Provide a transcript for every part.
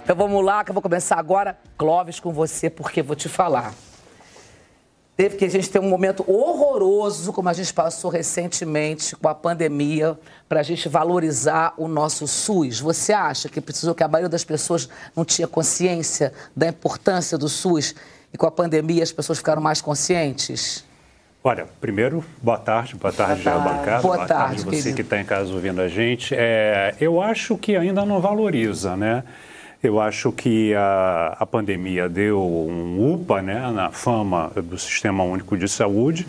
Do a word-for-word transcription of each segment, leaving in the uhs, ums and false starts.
Então vamos lá, que eu vou começar agora, Clóvis, com você, porque vou te falar. Teve que a gente ter um momento horroroso, como a gente passou recentemente com a pandemia, para a gente valorizar o nosso SUS. Você acha que precisou que a maioria das pessoas não tinha consciência da importância do SUS e com a pandemia as pessoas ficaram mais conscientes? Olha, primeiro, boa tarde, boa tarde, boa tarde. bancada, Boa boa tarde, tarde você querido. que está em casa ouvindo a gente. É, eu acho que ainda não valoriza, né? Eu acho que a, a pandemia deu um upa, né, na fama do Sistema Único de Saúde,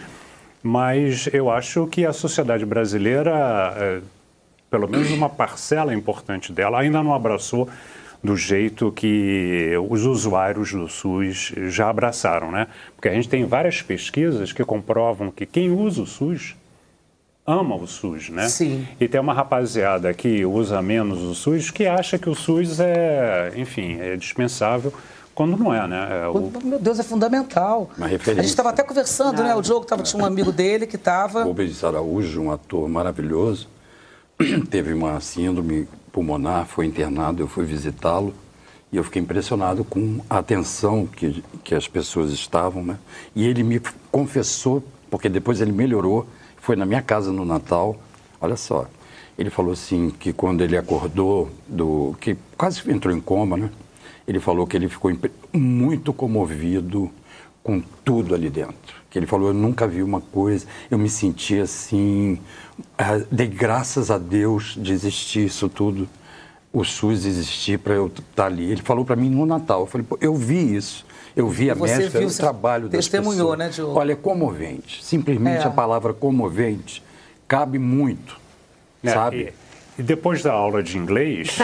mas eu acho que a sociedade brasileira, é, pelo menos uma parcela importante dela, ainda não abraçou do jeito que os usuários do SUS já abraçaram, né? Porque a gente tem várias pesquisas que comprovam que quem usa o SUS ama o SUS, né? Sim. E tem uma rapaziada que usa menos o SUS que acha que o SUS é, enfim, é dispensável, quando não é, né? É o... Meu Deus, é fundamental. Uma referência. A gente estava até conversando, ah. né? O Diogo tava, tinha um amigo dele que estava... O Rubens Araújo, um ator maravilhoso, teve uma síndrome pulmonar, foi internado, eu fui visitá-lo e eu fiquei impressionado com a atenção que, que as pessoas estavam, né? E ele me confessou, porque depois ele melhorou, foi na minha casa no Natal, olha só, ele falou assim que quando ele acordou, do que quase entrou em coma, né? Ele falou que ele ficou muito comovido com tudo ali dentro. Que ele falou, eu nunca vi uma coisa, eu me senti assim, uh, dei graças a Deus de existir isso tudo, o SUS existir para eu estar ali. Ele falou para mim no Natal, eu falei, pô, eu vi isso, eu vi a médica, o trabalho das pessoas. Testemunhou, né, Diogo? Olha, é comovente, simplesmente é. a palavra comovente cabe muito, é, sabe? E... E depois da aula de inglês...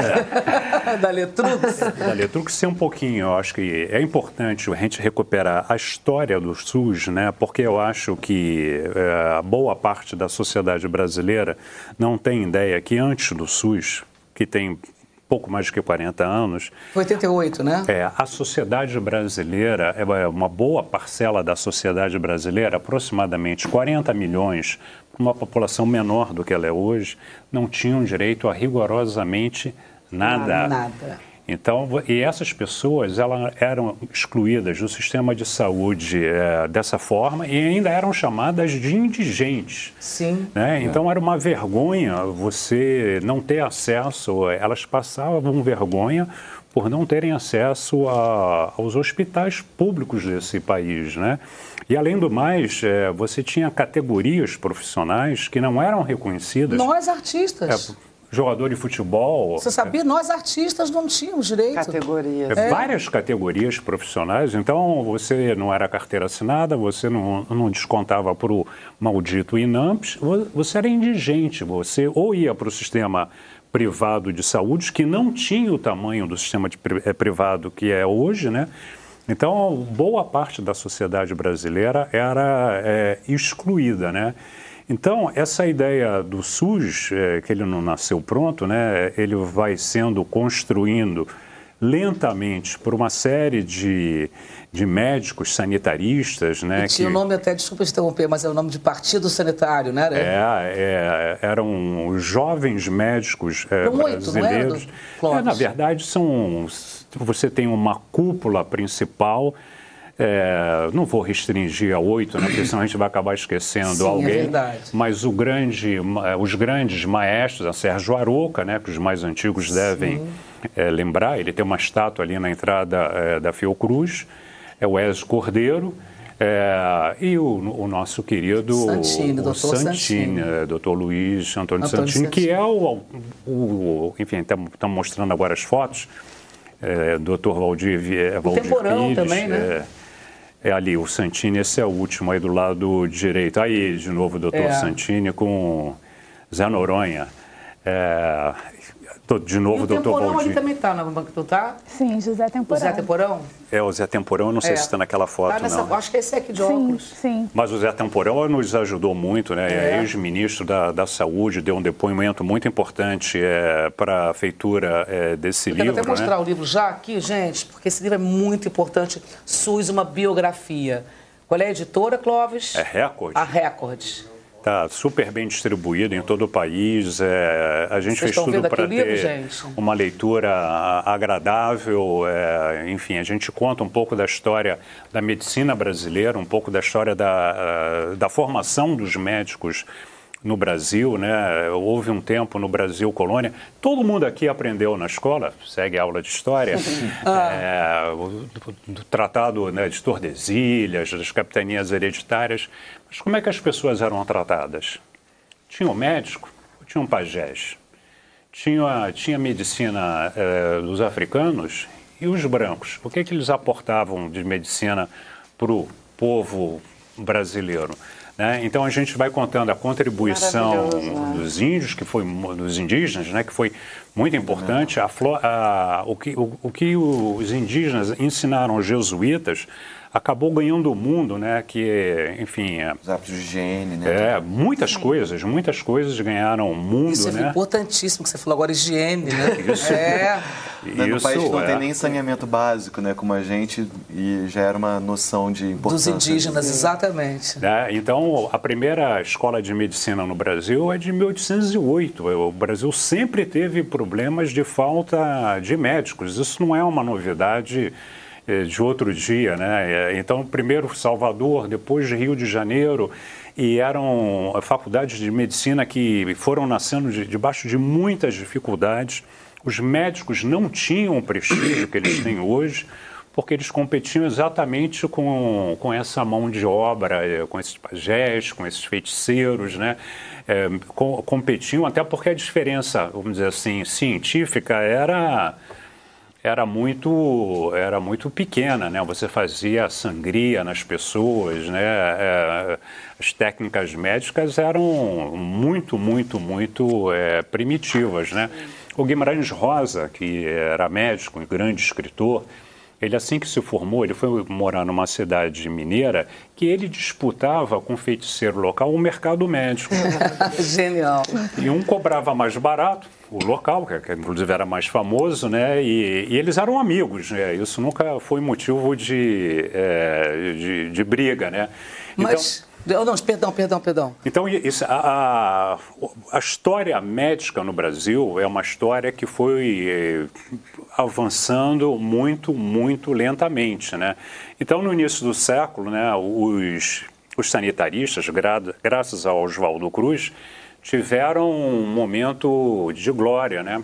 É, da Letrux? Da Letrux, ser um pouquinho, eu acho que é importante a gente recuperar a história do SUS, né? Porque eu acho que é, a boa parte da sociedade brasileira não tem ideia que antes do SUS, que tem pouco mais de que quarenta anos... Foi oitenta e oito, né? É, a sociedade brasileira, é uma boa parcela da sociedade brasileira, aproximadamente quarenta milhões, uma população menor do que ela é hoje, não tinham direito a rigorosamente nada. Nada. Então, e essas pessoas, elas eram excluídas do sistema de saúde é, dessa forma e ainda eram chamadas de indigentes. Sim. Né? Então, era uma vergonha você não ter acesso, elas passavam vergonha por não terem acesso a, aos hospitais públicos desse país, né? E, além do mais, é, você tinha categorias profissionais que não eram reconhecidas. Nós, artistas. É, jogador de futebol. Você sabia? É, nós, artistas, não tínhamos direito. Categorias. É, várias categorias profissionais. Então, você não era carteira assinada, você não, não descontava para o maldito INAMPS, você era indigente. Você ou ia para o sistema privado de saúde, que não tinha o tamanho do sistema de privado que é hoje, né? Então, boa parte da sociedade brasileira era é, excluída, né? Então, essa ideia do SUS, é, que ele não nasceu pronto, né? Ele vai sendo construindo lentamente por uma série de, de médicos sanitaristas, né? E tinha o que... nome até, desculpa te interromper, mas é o nome de Partido Sanitário, né? É, é, eram os jovens médicos é, brasileiros. Não era, é, na verdade, são... Você tem uma cúpula principal, é, não vou restringir a oito, né, porque senão a gente vai acabar esquecendo Sim, alguém. É verdade. Mas o grande, os grandes maestros, a Sérgio Aroca, né, que os mais antigos devem é, lembrar, ele tem uma estátua ali na entrada é, da Fiocruz, é o Ezio Cordeiro, é, e o, o nosso querido Santini, o doutor Santini, Santini. É, doutor Luiz Antônio, Antônio Santini, Santini, que é o, o enfim, estamos mostrando agora as fotos, é, doutor Valdir, Valdir Temporão Pires, também, né? É, é ali, o Santini, esse é o último aí do lado direito. Aí, de novo, o doutor É. Santini com Zé Noronha. É, de novo, o doutor Temporão Valdir. ali também está no banco, tá? Sim, José Temporão. O Zé Temporão? É, o Zé Temporão, eu não sei É. se está naquela foto, Tá nessa, não. acho que esse é aqui de Sim, óculos. sim. Mas o Zé Temporão nos ajudou muito, né? É. É ex-ministro da, da Saúde, deu um depoimento muito importante é, para a feitura é, desse Eu quero livro, até mostrar né? o livro já aqui, gente, porque esse livro é muito importante. SUS, uma biografia. Qual é a editora, Clóvis? É Record. A Record. Está super bem distribuído em todo o país. É, a gente Vocês fez tudo para ter livro, gente? uma leitura agradável. É, enfim, a gente conta um pouco da história da medicina brasileira, um pouco da história da, da formação dos médicos no Brasil, né? Houve um tempo no Brasil colônia. Todo mundo aqui aprendeu na escola, segue a aula de história, ah. é, do, do tratado, né, de Tordesilhas, das capitanias hereditárias. Mas como é que as pessoas eram tratadas? Tinha um médico, tinha um pajés, tinha, tinha medicina é, dos africanos e os brancos. O que, que eles aportavam de medicina para o povo brasileiro? Né? Então a gente vai contando a contribuição dos índios, que foi dos indígenas, né, que foi muito importante. A, a, o, que, o, o que os indígenas ensinaram aos jesuítas acabou ganhando o mundo, né? Que, enfim, os hábitos de higiene, né? É, muitas Sim. coisas, muitas coisas ganharam o mundo, Isso é né? importantíssimo que você falou agora, higiene, né? Isso. É. No Isso, país que não é. tem nem saneamento básico, né? Como a gente, e já era uma noção de importância. Dos indígenas, exatamente. É, então, a primeira escola de medicina no Brasil é de mil oitocentos e oito. O Brasil sempre teve problemas de falta de médicos. Isso não é uma novidade de outro dia, né? Então, primeiro Salvador, depois Rio de Janeiro, e eram faculdades de medicina que foram nascendo de, debaixo de muitas dificuldades. Os médicos não tinham o prestígio que eles têm hoje, porque eles competiam exatamente com, com essa mão de obra, com esses pajés, com esses feiticeiros, né? É, com, competiam, até porque a diferença, vamos dizer assim, científica era... era muito, era muito pequena, né? Você fazia sangria nas pessoas, né? É, as técnicas médicas eram muito, muito, muito é, primitivas, né? O Guimarães Rosa, que era médico, um grande escritor, ele assim que se formou, ele foi morar numa cidade mineira que ele disputava com o feiticeiro local o mercado médico. Genial. E um cobrava mais barato, o local, que, que inclusive era mais famoso, né? E, e eles eram amigos, né? Isso nunca foi motivo de, é, de, de briga, né? Mas... Então, não, perdão, perdão, perdão. Então, isso, a, a história médica no Brasil é uma história que foi eh, avançando muito, muito lentamente, né? Então, no início do século, né, os, os sanitaristas, gra, graças ao Oswaldo Cruz, tiveram um momento de glória, né?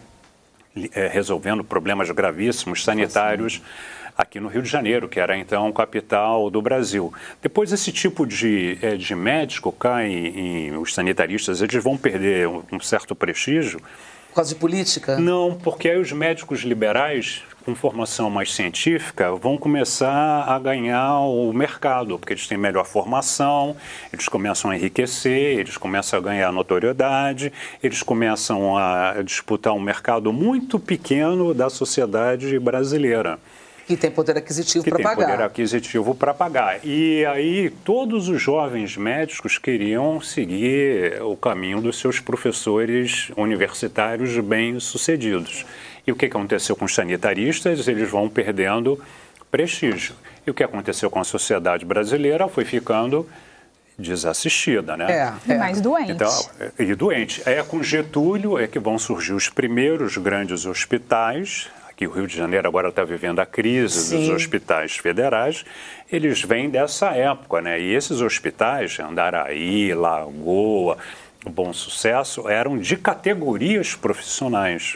Eh, resolvendo problemas gravíssimos sanitários aqui no Rio de Janeiro, que era então capital do Brasil. Depois esse tipo de, de médico cai em, em os sanitaristas, eles vão perder um, um certo prestígio. Por causa de política? Não, porque aí os médicos liberais, com formação mais científica, vão começar a ganhar o mercado, porque eles têm melhor formação, eles começam a enriquecer, eles começam a ganhar notoriedade, eles começam a disputar um mercado muito pequeno da sociedade brasileira. Que tem poder aquisitivo para pagar. Que tem poder aquisitivo para pagar. E aí todos os jovens médicos queriam seguir o caminho dos seus professores universitários bem-sucedidos. E o que aconteceu com os sanitaristas? Eles vão perdendo prestígio. E o que aconteceu com a sociedade brasileira foi ficando desassistida, né? É, é. E mais doente. Então, e doente. É com Getúlio é que vão surgir os primeiros grandes hospitais. Que o Rio de Janeiro agora está vivendo a crise Sim. dos hospitais federais, eles vêm dessa época, né? E esses hospitais, Andaraí, Lagoa, Bom Sucesso, eram de categorias profissionais.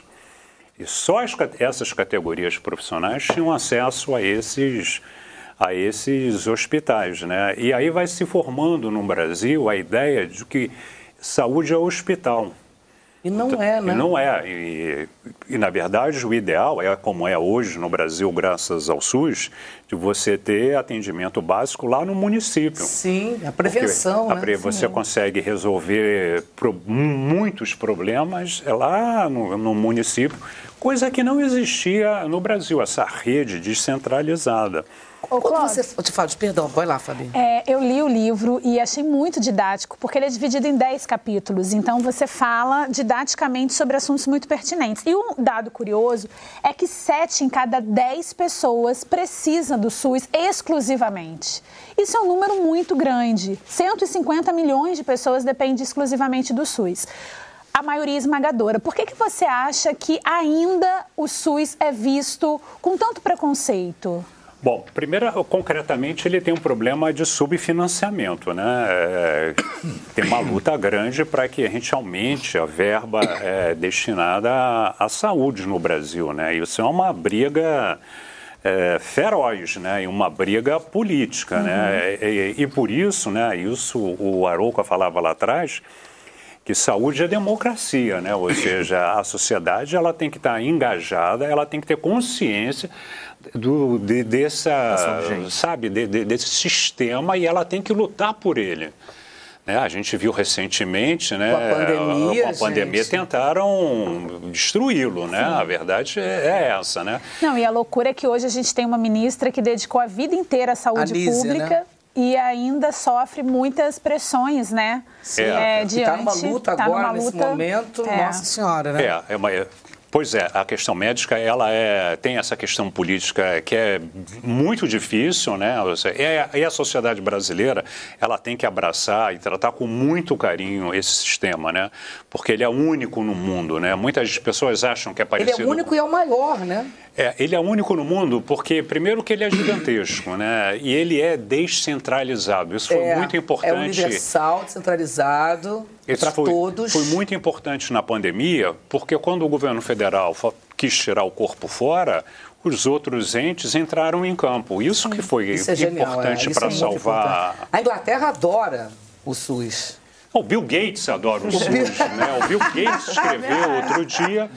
E só as, essas categorias profissionais tinham acesso a esses, a esses hospitais, né? E aí vai se formando no Brasil a ideia de que saúde é hospital. E não é, né? E não é. E, e, na verdade, o ideal é, como é hoje no Brasil, graças ao SUS, de você ter atendimento básico lá no município. Sim, a prevenção, Porque, né? A, você Sim. consegue resolver pro, muitos problemas lá no, no município, coisa que não existia no Brasil, essa rede descentralizada. Ô, Quando você... Eu te falo, perdão, vai lá, Fabi. É, eu li o livro e achei muito didático, porque ele é dividido em dez capítulos. Então, você fala didaticamente sobre assuntos muito pertinentes. E um dado curioso é que sete em cada dez pessoas precisam do SUS exclusivamente. Isso é um número muito grande. cento e cinquenta milhões de pessoas dependem exclusivamente do SUS. A maioria esmagadora. Por que que você acha que ainda o SUS é visto com tanto preconceito? Bom, primeiro, concretamente, ele tem um problema de subfinanciamento, né? É, tem uma luta grande para que a gente aumente a verba é, destinada à, à saúde no Brasil, né? Isso é uma briga é, feroz, né? E uma briga política, uhum. né? E, e por isso, né? Isso o Arouca falava lá atrás, que saúde é democracia, né? Ou seja, a sociedade ela tem que estar engajada, ela tem que ter consciência do, de, dessa, sabe, de, de, desse sistema e ela tem que lutar por ele. Né? A gente viu recentemente, né? Com a pandemia, com a pandemia gente. Tentaram destruí-lo, né? A verdade é essa, né? Não, e a loucura é que hoje a gente tem uma ministra que dedicou a vida inteira à saúde Anise, pública. Né? E ainda sofre muitas pressões, né? Sim, é, é, diante, está numa luta tá agora, numa nesse luta, momento, é. nossa senhora, né? É, é uma... Pois é, a questão médica, ela é, tem essa questão política que é muito difícil, né? E a sociedade brasileira, ela tem que abraçar e tratar com muito carinho esse sistema, né? Porque ele é único no mundo, né? Muitas pessoas acham que é parecido... Ele é único e é o maior, né? É, ele é único no mundo porque, primeiro, que ele é gigantesco, né? E ele é descentralizado. Isso foi é, muito importante. É universal, descentralizado, para todos. Foi muito importante na pandemia, porque quando o governo federal quis tirar o corpo fora, os outros entes entraram em campo. Isso que foi Isso é importante é. para é salvar... Importante. A Inglaterra adora o SUS. O Bill Gates adora o SUS, né? O Bill Gates escreveu outro dia,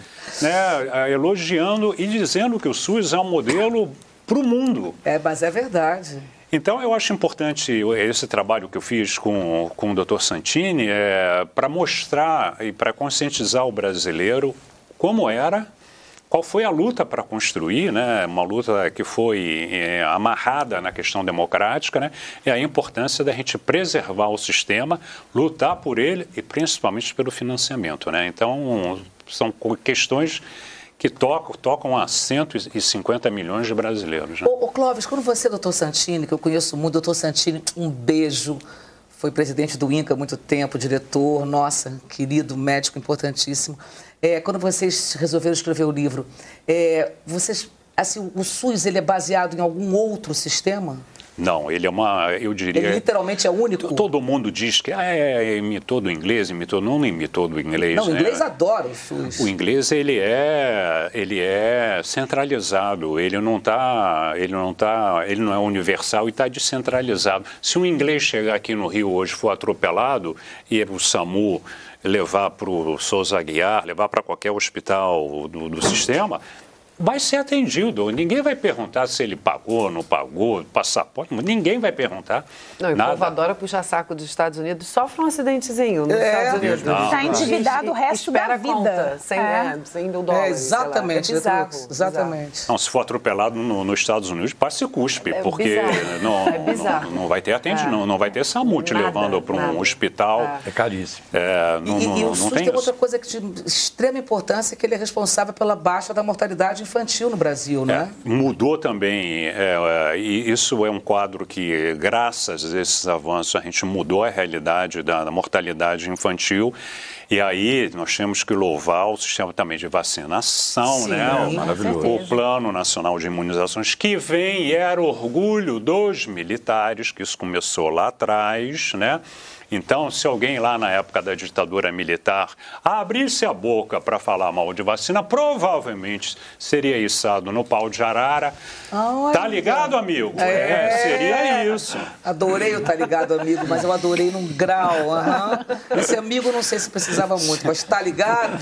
né, elogiando e dizendo que o SUS é um modelo para o mundo. É, mas é verdade. Então, eu acho importante esse trabalho que eu fiz com, com o doutor Santini é, para mostrar e para conscientizar o brasileiro como era, qual foi a luta para construir, né? Uma luta que foi é, amarrada na questão democrática, né? E a importância da gente preservar o sistema, lutar por ele e principalmente pelo financiamento, né? Então, são questões que tocam, tocam a cento e cinquenta milhões de brasileiros. Né? Ô, ô Clóvis, quando você, doutor Santini, que eu conheço muito, doutor Santini, um beijo, foi presidente do INCA há muito tempo, diretor, nossa, querido, médico importantíssimo. É, quando vocês resolveram escrever o livro, é, vocês, assim, o SUS ele é baseado em algum outro sistema? Não, ele é uma, eu diria... Ele literalmente é único? Todo mundo diz que ah, é, imitou do inglês, imitou, não imitou do inglês. Não, o inglês né? adora o SUS. O inglês, ele é, ele é centralizado, ele não tá, ele não tá, ele não é universal e está descentralizado. Se um inglês chegar aqui no Rio hoje for atropelado e o SAMU levar para o Souza Aguiar, levar para qualquer hospital do, do sistema... vai ser atendido. Ninguém vai perguntar se ele pagou, não pagou, passaporte, ninguém vai perguntar. Não, e o povo adora puxar saco dos Estados Unidos, sofre um acidentezinho nos é, Estados Unidos. Está endividado o resto espera da vida. Conta, cem, é. cem mil dólares. É, exatamente. É bizarro, exatamente. Bizarro. Não, se for atropelado no, nos Estados Unidos, passe cuspe, é porque não, é não, não vai ter atendimento, é. não, não vai ter SAMU te levando para um hospital. É, é caríssimo. É, não, e, não, e não, o SUS tem, tem outra coisa que de extrema importância, que ele é responsável pela baixa da mortalidade infantil no Brasil, né? É, mudou também, é, e isso é um quadro que, graças a esses avanços, a gente mudou a realidade da, da mortalidade infantil. E aí nós temos que louvar o sistema também de vacinação, Sim, né? maravilhoso. O Plano Nacional de Imunizações, que vem e era orgulho dos militares, que isso começou lá atrás, né? Então, se alguém lá na época da ditadura militar abrisse a boca para falar mal de vacina, provavelmente seria içado no pau de arara. Olha. Tá ligado, amigo? É. É, seria isso. Adorei o tá ligado, amigo, mas eu adorei num grau. Uhum. Esse amigo não sei se precisava muito, mas tá ligado?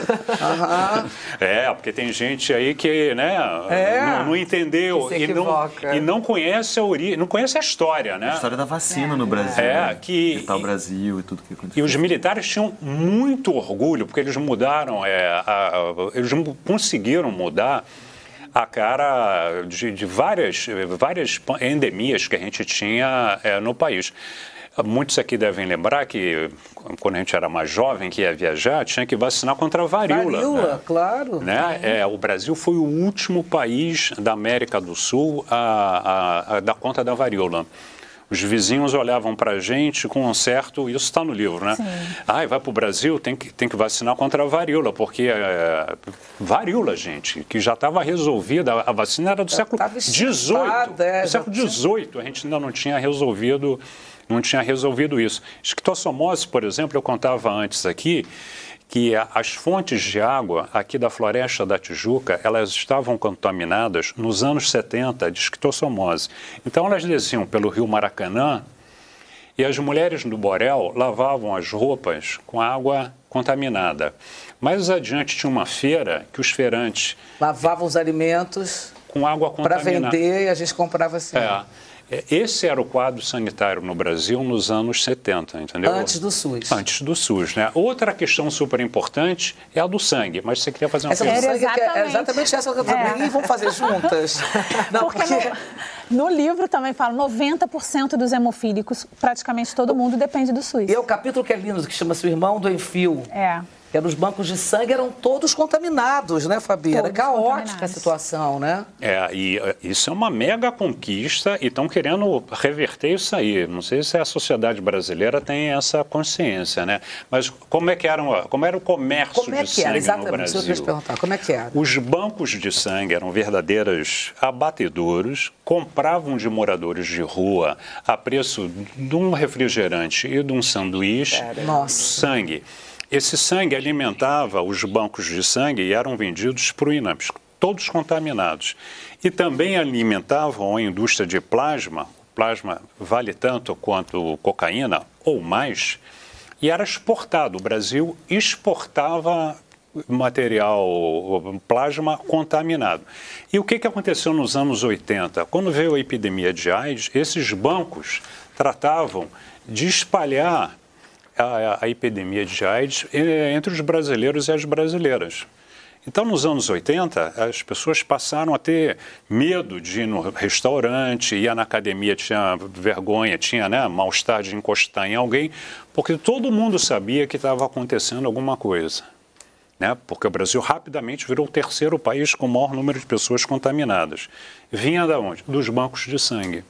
Uhum. É, porque tem gente aí que, né, é. não, não entendeu e não, e não conhece a origem, não conhece a história, né? A história da vacina é. no Brasil. É, né? que o Brasil e tudo que aconteceu. E os militares tinham muito orgulho, porque eles mudaram, é, a, a, eles conseguiram mudar a cara de, de várias, várias endemias que a gente tinha é, no país. Muitos aqui devem lembrar que, quando a gente era mais jovem, que ia viajar, tinha que vacinar contra a varíola. Varíola, né? claro. Né? É, o Brasil foi o último país da América do Sul a, a, a dar conta da varíola. Os vizinhos olhavam para a gente com um certo... Isso está no livro, né? Ah, vai para o Brasil, tem que, tem que vacinar contra a varíola, porque é, varíola, gente, que já estava resolvida. A vacina era do século dezoito. É, do século dezoito, a gente ainda não tinha resolvido... não tinha resolvido isso. Esquistossomose, por exemplo, eu contava antes aqui, que as fontes de água aqui da Floresta da Tijuca, elas estavam contaminadas nos anos setenta de esquistossomose. Então, elas desciam pelo rio Maracanã e as mulheres do Borel lavavam as roupas com água contaminada. Mais adiante tinha uma feira que os feirantes... lavavam os alimentos com água contaminada. Para vender e a gente comprava assim. É. Esse era o quadro sanitário no Brasil nos anos setenta, entendeu? Antes do SUS. Antes do SUS, né? Outra questão super importante é a do sangue, mas você queria fazer uma essa pergunta. do sangue é, é exatamente essa que eu também. É. Vamos fazer juntas? Não, porque porque... No, no livro também fala noventa por cento dos hemofílicos, praticamente todo mundo depende do SUS. E é o capítulo que é lindo, que chama-se O Irmão do Enfio. É. Que eram os bancos de sangue, eram todos contaminados, né, Fabi? Era caótica a situação, né? É, e isso é uma mega conquista e estão querendo reverter isso aí. Não sei se a sociedade brasileira tem essa consciência, né? Mas como é que era, como era o comércio como é de que era? sangue Exatamente, no Brasil? Eu queria te perguntar, como é que era? Os bancos de sangue eram verdadeiros abatedouros, compravam de moradores de rua a preço de um refrigerante e de um sanduíche, Nossa. sangue. Esse sangue alimentava os bancos de sangue e eram vendidos para o INAMPS, todos contaminados. E também alimentavam a indústria de plasma, o plasma vale tanto quanto cocaína ou mais, e era exportado. O Brasil exportava material, plasma contaminado. E o que, que aconteceu nos anos oitenta? Quando veio a epidemia de AIDS, esses bancos tratavam de espalhar A, a epidemia de AIDS entre os brasileiros e as brasileiras. Então, nos anos oitenta, as pessoas passaram a ter medo de ir no restaurante, ia na academia, tinha vergonha, tinha né, mal-estar de encostar em alguém, porque todo mundo sabia que estava acontecendo alguma coisa. Né? Porque o Brasil rapidamente virou o terceiro país com o maior número de pessoas contaminadas. Vinha de onde? Dos bancos de sangue.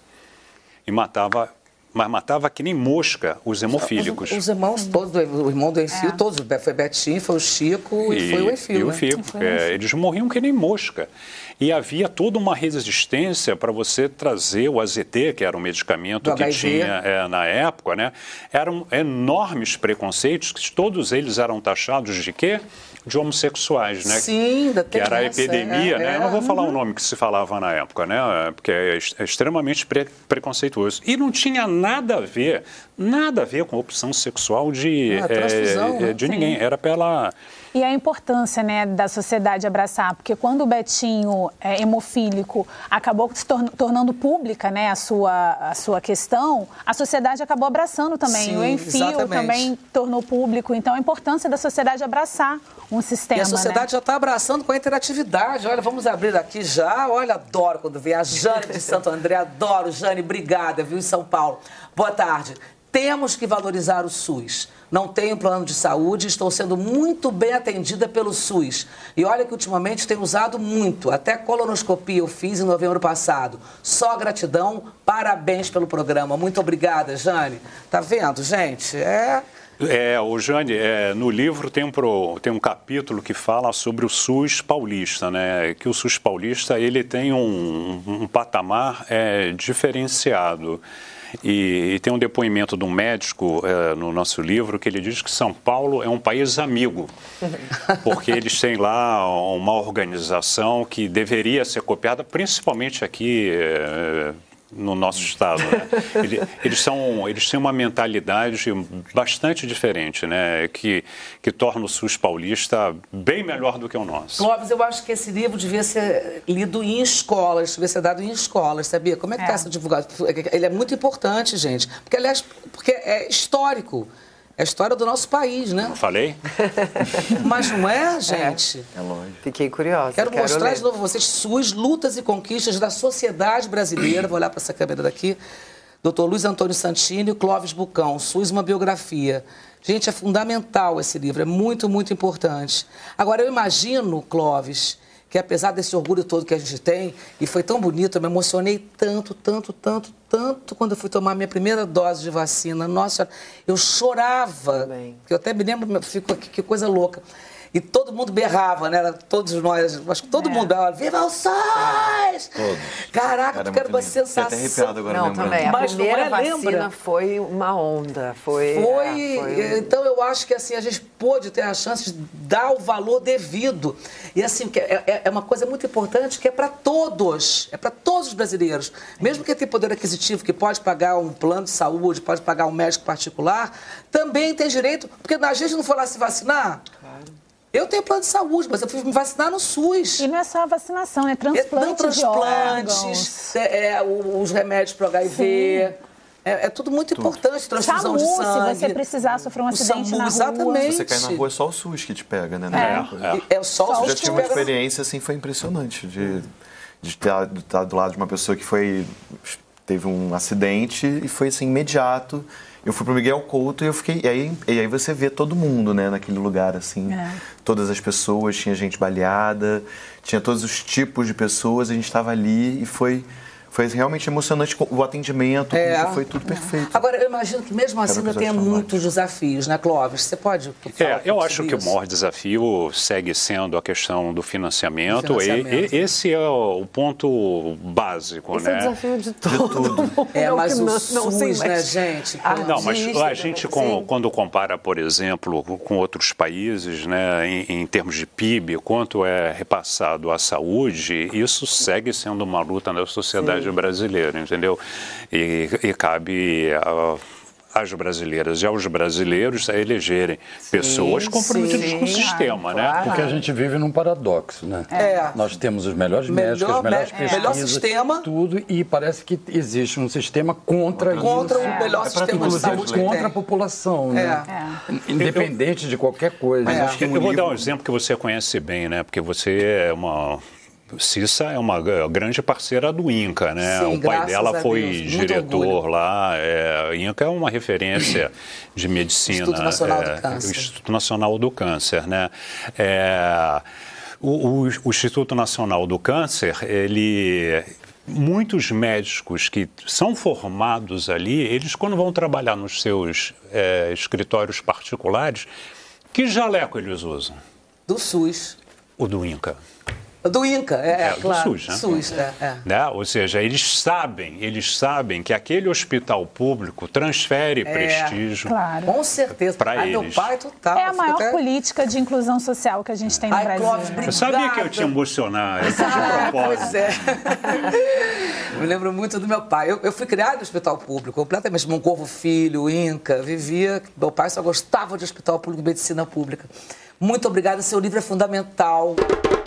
E matava... mas matava que nem mosca os hemofílicos. Os, os irmãos todos, o irmão do Enfio, é. todos, foi Betinho, foi o Chico e, e foi o Enfio. E o né? Fico, é, eles morriam que nem mosca. E havia toda uma resistência para você trazer o A Z T, que era um medicamento do que H I V. tinha é, na época, né? Eram enormes preconceitos, que todos eles eram taxados de quê? De homossexuais, né? Sim, ainda tem que era a essa, epidemia, é, né? É, Eu não vou uhum. falar o nome que se falava na época, né? Porque é, é extremamente pre preconceituoso. E não tinha nada a ver, nada a ver com a opção sexual de, ah, transfusão, é, né? de Sim. ninguém. Era pela... E a importância, né, da sociedade abraçar, porque quando o Betinho, é, hemofílico, acabou se tor tornando pública, né, a sua, a sua questão, a sociedade acabou abraçando também. Sim, o Enfio exatamente. também tornou público. Então, a importância da sociedade abraçar um sistema, E a sociedade né? já está abraçando com a interatividade. Olha, vamos abrir aqui já. Olha, adoro quando vem a Jane de Santo André. Adoro, Jane, obrigada, viu, em São Paulo. Boa tarde. Temos que valorizar o SUS. Não tenho plano de saúde, estou sendo muito bem atendida pelo SUS. E olha que ultimamente tenho usado muito. Até colonoscopia eu fiz em novembro passado. Só gratidão, parabéns pelo programa. Muito obrigada, Jane. Tá vendo, gente? É... É, o Jane, é, no livro tem um, pro, tem um capítulo que fala sobre o SUS paulista, né? Que o SUS paulista ele tem um, um patamar é, diferenciado. E, e tem um depoimento de um médico é, no nosso livro que ele diz que São Paulo é um país amigo, porque eles têm lá uma organização que deveria ser copiada, principalmente aqui é, no nosso estado, né? Eles, eles, são, eles têm uma mentalidade bastante diferente, né? Que, que torna o SUS paulista bem melhor do que o nosso. Clóvis, eu acho que esse livro devia ser lido em escolas, devia ser dado em escolas, sabia? Como é que está É. essa divulgação? Ele é muito importante, gente, porque, aliás, porque é histórico. É a história do nosso país, né? Eu falei? Mas não é, gente? É lógico. Fiquei curiosa. Quero, quero mostrar ler. de novo a vocês suas lutas e conquistas da sociedade brasileira. Vou olhar para essa câmera daqui. doutor Luiz Antônio Santini e Clóvis Bucão, Suas, uma biografia. Gente, é fundamental esse livro, é muito, muito importante. Agora, eu imagino, Clóvis, que apesar desse orgulho todo que a gente tem, e foi tão bonito, eu me emocionei tanto, tanto, tanto, tanto quando eu fui tomar minha primeira dose de vacina. Nossa, eu chorava, que eu até me lembro, fico aqui, que coisa louca. E todo mundo berrava, né? Todos nós, acho que todo É. mundo berrava, viva o S A S! Todos. Caraca, Era tu quero muito uma lindo. Fiquei sensação. até arrepiado agora Não, lembrando. também. A Mas não primeira é, vacina lembra? foi uma onda. Foi, Foi, é, foi um- então eu acho que assim, a gente pôde ter a chance de dar o valor devido. E assim, que é, é- é uma coisa muito importante que é para todos, é para todos os brasileiros. Mesmo quem tem poder aquisitivo, que pode pagar um plano de saúde, pode pagar um médico particular, também tem direito, porque a gente não foi lá se vacinar. Eu tenho plano de saúde, mas eu fui me vacinar no SUS. E não é só a vacinação, é É, transplante não, de órgãos. transplantes, é, é, o- os remédios para o H I V. É, é tudo muito importante, transfusão de SAMU, sangue. se você precisar sofrer um O acidente SAMU, na rua. exatamente. Você cai na rua, é só o SUS que te pega, né? Na É, época. é. E É só, Só o o Eu já SUS que tive uma pega. experiência, assim, foi impressionante de, de estar, de estar do lado de uma pessoa que foi, teve um acidente e foi, assim, imediato. Eu fui pro Miguel Couto e eu fiquei... E aí, e aí você vê todo mundo, né, naquele lugar, assim. É. Todas as pessoas, tinha gente baleada, tinha todos os tipos de pessoas, a gente estava ali e foi... Foi realmente emocionante o atendimento, É. foi tudo perfeito. Agora, eu imagino que mesmo assim Era um ainda tenha episódio muitos desafios, né, Clóvis? Você pode falar É, um eu pouco acho sobre que o isso? maior desafio segue sendo a questão do financiamento. Do financiamento. E, e esse é o ponto básico, Esse é o né? desafio de todo mundo. É, o mas que o não- SUS, não sei, né, mas- gente? Ah, Pelo Não, mas Artista a gente, também, com- sim. quando compara, por exemplo, com outros países, né, em, em termos de P I B, quanto é repassado à saúde, isso segue sendo uma luta da sociedade brasileira, entendeu? E, e cabe a- às brasileiras e aos brasileiros a elegerem pessoas comprometidas sim, com o sistema, né? Porque a gente vive num paradoxo, né? É. Nós temos os melhores Melhor médicos, as melhores mé- pesquisas, melhor sistema. tudo, e parece que existe um sistema contra Contra isso. o melhor É pra sistema de Inclusive saúde que contra a tem. população, né? Independente de qualquer coisa. É. Acho que Eu vou dar um exemplo que você conhece bem, né? Porque você é uma... Cissa é uma g- grande parceira do INCA, né? Sim, o pai graças dela a foi Deus. Muito diretor orgulho. lá. É, o INCA é uma referência de medicina. Instituto Nacional do é, Câncer. O Instituto Nacional do Câncer, né? É, o, o- o Instituto Nacional do Câncer, ele... Muitos médicos que são formados ali, eles quando vão trabalhar nos seus é, escritórios particulares, que jaleco eles usam? Do SUS. O do INCA. Do INCA, é, É, do claro. SUS, né? SUS, é, é. Né? Ou seja, eles sabem, eles sabem que aquele hospital público transfere prestígio. Claro. Com certeza. Pra Ai, meu eles. pai, total. É a eu fico maior até- política de inclusão social que a gente tem no Ai, Brasil. Clóvis, né? obrigada. Eu sabia que eu te emocionar, eu de Ah, propósito. pois é. Me lembro muito do meu pai. Eu, eu fui criado no hospital público, completamente. Moncorvo Filho, INCA, vivia. Meu pai só gostava de hospital público e medicina pública. Muito obrigada, seu livro é fundamental.